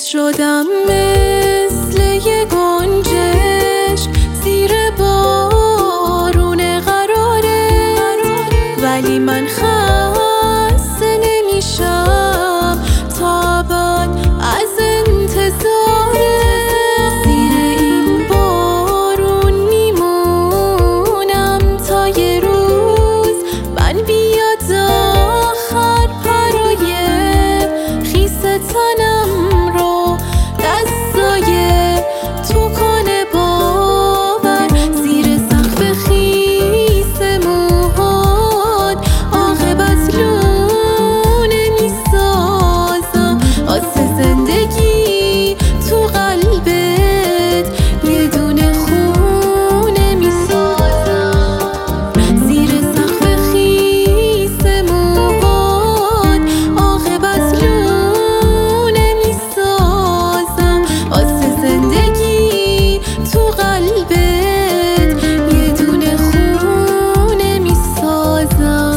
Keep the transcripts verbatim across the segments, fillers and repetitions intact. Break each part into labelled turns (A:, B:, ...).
A: حس شدم مثل یه گنجش زیر بارون قراره، ولی من خسته نمیشم تا ابد از انتظاره. زیر این بارون میمونم تا یه روز من بیاد آخر پرای خیس تنم رو دستای تو کنه باور. زیر سقف خیس موهات عاقبت لونه میسازم واسه زندگی تو قلبت یه دونه خونه میسازم. زیر سقف خیس موهات عاقبت لونه میسازم واسه زندگی تو قلبت یه دونه خونه میسازم.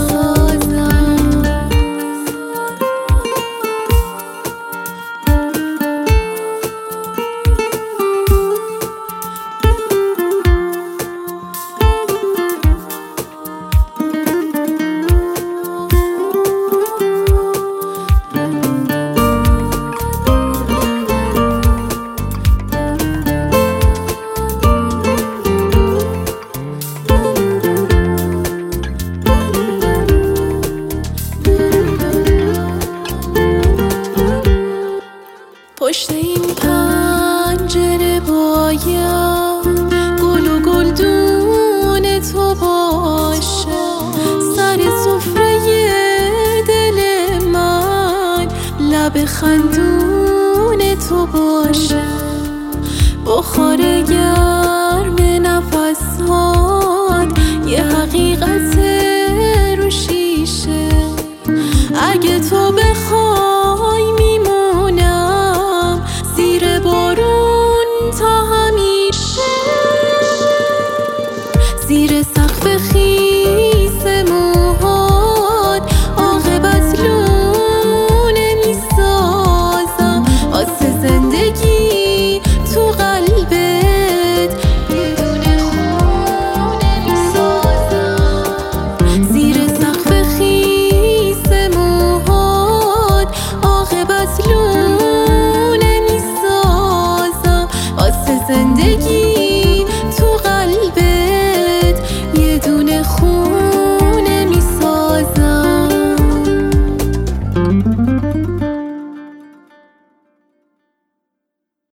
A: پشت این پنجره باید گل و گلدون تو باشه، سر سفره دل من لب خندون تو باشه. بخار گرم نفسات یه حقیقت رو شیشه، اگه تو